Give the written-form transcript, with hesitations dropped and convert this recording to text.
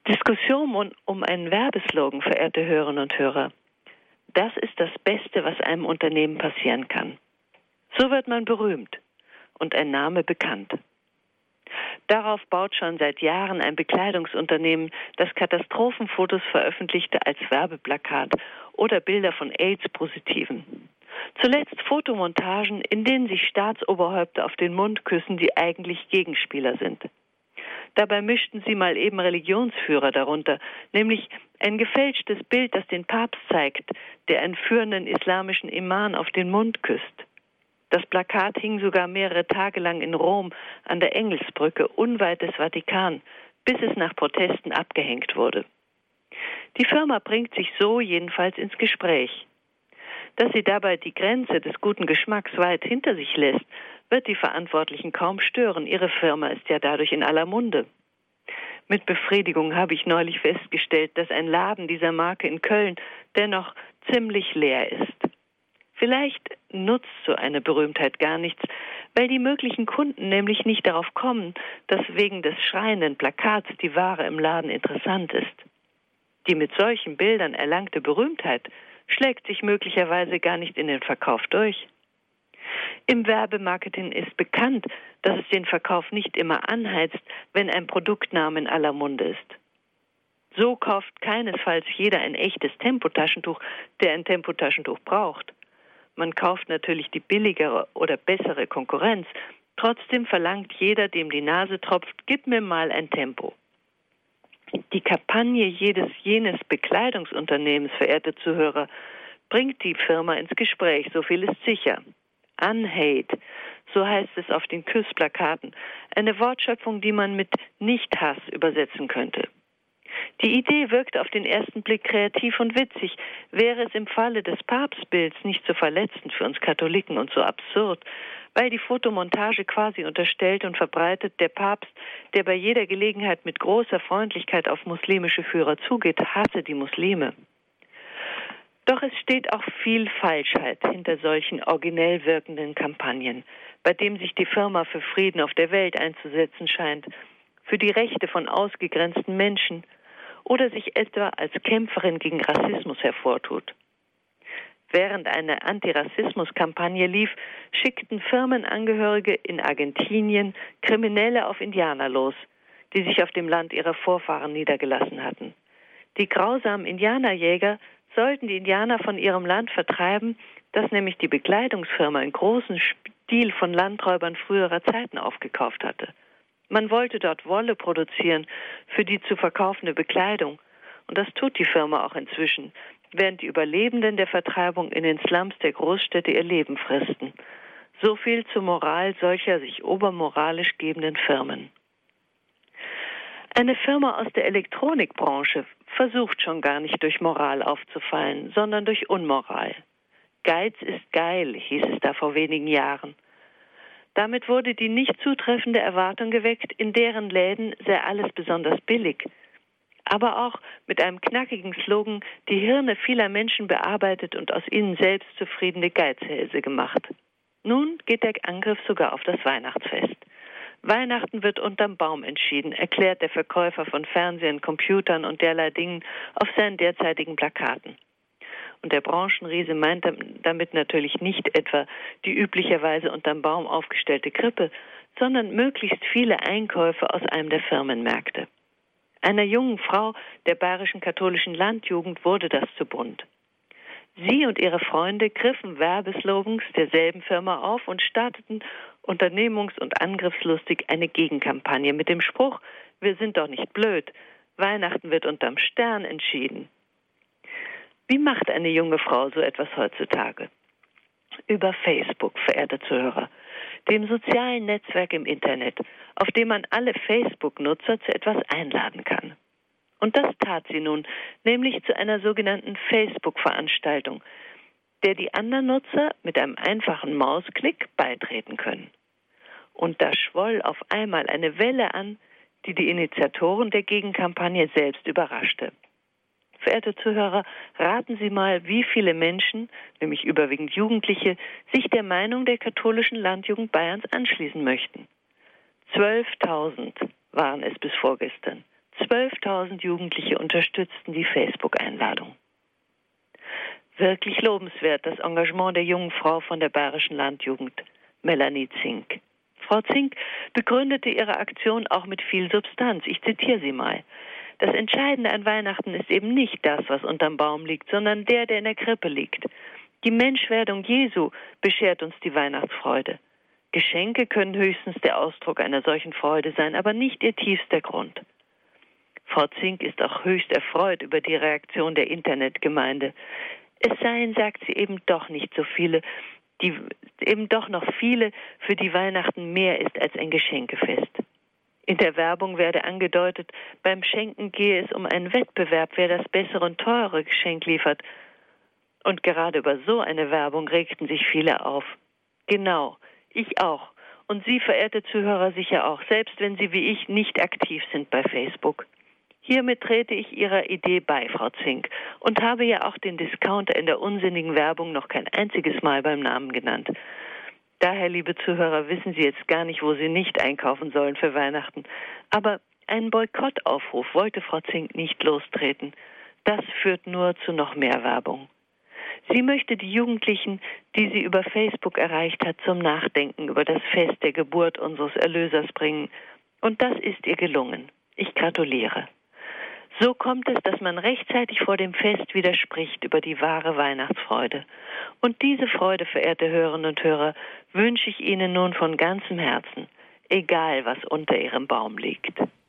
Diskussion um einen Werbeslogan, verehrte Hörerinnen und Hörer, das ist das Beste, was einem Unternehmen passieren kann. So wird man berühmt und ein Name bekannt. Darauf baut schon seit Jahren ein Bekleidungsunternehmen, das Katastrophenfotos veröffentlichte als Werbeplakat oder Bilder von AIDS-Positiven. Zuletzt Fotomontagen, in denen sich Staatsoberhäupter auf den Mund küssen, die eigentlich Gegenspieler sind. Dabei mischten sie mal eben Religionsführer darunter, nämlich ein gefälschtes Bild, das den Papst zeigt, der einen führenden islamischen Imam auf den Mund küsst. Das Plakat hing sogar mehrere Tage lang in Rom an der Engelsbrücke, unweit des Vatikan, bis es nach Protesten abgehängt wurde. Die Firma bringt sich so jedenfalls ins Gespräch. Dass sie dabei die Grenze des guten Geschmacks weit hinter sich lässt, wird die Verantwortlichen kaum stören. Ihre Firma ist ja dadurch in aller Munde. Mit Befriedigung habe ich neulich festgestellt, dass ein Laden dieser Marke in Köln dennoch ziemlich leer ist. Vielleicht nutzt so eine Berühmtheit gar nichts, weil die möglichen Kunden nämlich nicht darauf kommen, dass wegen des schreienden Plakats die Ware im Laden interessant ist. Die mit solchen Bildern erlangte Berühmtheit schlägt sich möglicherweise gar nicht in den Verkauf durch. Im Werbemarketing ist bekannt, dass es den Verkauf nicht immer anheizt, wenn ein Produktname in aller Munde ist. So kauft keinesfalls jeder ein echtes Tempotaschentuch, der ein Tempotaschentuch braucht. Man kauft natürlich die billigere oder bessere Konkurrenz. Trotzdem verlangt jeder, dem die Nase tropft, gib mir mal ein Tempo. Die Kampagne jenes Bekleidungsunternehmens, verehrte Zuhörer, bringt die Firma ins Gespräch, so viel ist sicher. Unhate, so heißt es auf den Küssplakaten, eine Wortschöpfung, die man mit Nicht-Hass übersetzen könnte. Die Idee wirkt auf den ersten Blick kreativ und witzig, wäre es im Falle des Papstbilds nicht so verletzend für uns Katholiken und so absurd, weil die Fotomontage quasi unterstellt und verbreitet, der Papst, der bei jeder Gelegenheit mit großer Freundlichkeit auf muslimische Führer zugeht, hasse die Muslime. Doch es steht auch viel Falschheit hinter solchen originell wirkenden Kampagnen, bei dem sich die Firma für Frieden auf der Welt einzusetzen scheint, für die Rechte von ausgegrenzten Menschen oder sich etwa als Kämpferin gegen Rassismus hervortut. Während eine Antirassismus-Kampagne lief, schickten Firmenangehörige in Argentinien Kriminelle auf Indianer los, die sich auf dem Land ihrer Vorfahren niedergelassen hatten. Die grausamen Indianerjäger sollten die Indianer von ihrem Land vertreiben, das nämlich die Bekleidungsfirma in großem Stil von Landräubern früherer Zeiten aufgekauft hatte. Man wollte dort Wolle produzieren für die zu verkaufende Bekleidung. Und das tut die Firma auch inzwischen, während die Überlebenden der Vertreibung in den Slums der Großstädte ihr Leben fristen. So viel zur Moral solcher sich obermoralisch gebenden Firmen. Eine Firma aus der Elektronikbranche versucht schon gar nicht durch Moral aufzufallen, sondern durch Unmoral. Geiz ist geil, hieß es da vor wenigen Jahren. Damit wurde die nicht zutreffende Erwartung geweckt, in deren Läden sei alles besonders billig. Aber auch mit einem knackigen Slogan die Hirne vieler Menschen bearbeitet und aus ihnen selbst zufriedene Geizhälse gemacht. Nun geht der Angriff sogar auf das Weihnachtsfest. Weihnachten wird unterm Baum entschieden, erklärt der Verkäufer von Fernsehern, Computern und derlei Dingen auf seinen derzeitigen Plakaten. Und der Branchenriese meint damit natürlich nicht etwa die üblicherweise unterm Baum aufgestellte Krippe, sondern möglichst viele Einkäufe aus einem der Firmenmärkte. Einer jungen Frau der bayerischen katholischen Landjugend wurde das zu bunt. Sie und ihre Freunde griffen Werbeslogans derselben Firma auf und starteten unternehmungs- und angriffslustig eine Gegenkampagne mit dem Spruch, wir sind doch nicht blöd, Weihnachten wird unterm Stern entschieden. Wie macht eine junge Frau so etwas heutzutage? Über Facebook, verehrte Zuhörer, dem sozialen Netzwerk im Internet, auf dem man alle Facebook-Nutzer zu etwas einladen kann. Und das tat sie nun, nämlich zu einer sogenannten Facebook-Veranstaltung, der die anderen Nutzer mit einem einfachen Mausklick beitreten können. Und da schwoll auf einmal eine Welle an, die die Initiatoren der Gegenkampagne selbst überraschte. Verehrte Zuhörer, raten Sie mal, wie viele Menschen, nämlich überwiegend Jugendliche, sich der Meinung der katholischen Landjugend Bayerns anschließen möchten. 12.000 waren es bis vorgestern. 12.000 Jugendliche unterstützten die Facebook-Einladung. Wirklich lobenswert das Engagement der jungen Frau von der Bayerischen Landjugend, Melanie Zink. Frau Zink begründete ihre Aktion auch mit viel Substanz. Ich zitiere sie mal. Das Entscheidende an Weihnachten ist eben nicht das, was unterm Baum liegt, sondern der in der Krippe liegt. Die Menschwerdung Jesu beschert uns die Weihnachtsfreude. Geschenke können höchstens der Ausdruck einer solchen Freude sein, aber nicht ihr tiefster Grund. Frau Zink ist auch höchst erfreut über die Reaktion der Internetgemeinde. Es seien, sagt sie, eben doch nicht so viele, eben doch noch viele, für die Weihnachten mehr ist als ein Geschenkefest. In der Werbung werde angedeutet, beim Schenken gehe es um einen Wettbewerb, wer das bessere und teure Geschenk liefert. Und gerade über so eine Werbung regten sich viele auf. Genau, ich auch. Und Sie, verehrte Zuhörer, sicher auch, selbst wenn Sie wie ich nicht aktiv sind bei Facebook. Hiermit trete ich Ihrer Idee bei, Frau Zink, und habe ja auch den Discounter in der unsinnigen Werbung noch kein einziges Mal beim Namen genannt. Daher, liebe Zuhörer, wissen Sie jetzt gar nicht, wo Sie nicht einkaufen sollen für Weihnachten. Aber einen Boykottaufruf wollte Frau Zink nicht lostreten. Das führt nur zu noch mehr Werbung. Sie möchte die Jugendlichen, die sie über Facebook erreicht hat, zum Nachdenken über das Fest der Geburt unseres Erlösers bringen. Und das ist ihr gelungen. Ich gratuliere. So kommt es, dass man rechtzeitig vor dem Fest wieder spricht über die wahre Weihnachtsfreude. Und diese Freude, verehrte Hörerinnen und Hörer, wünsche ich Ihnen nun von ganzem Herzen, egal was unter Ihrem Baum liegt.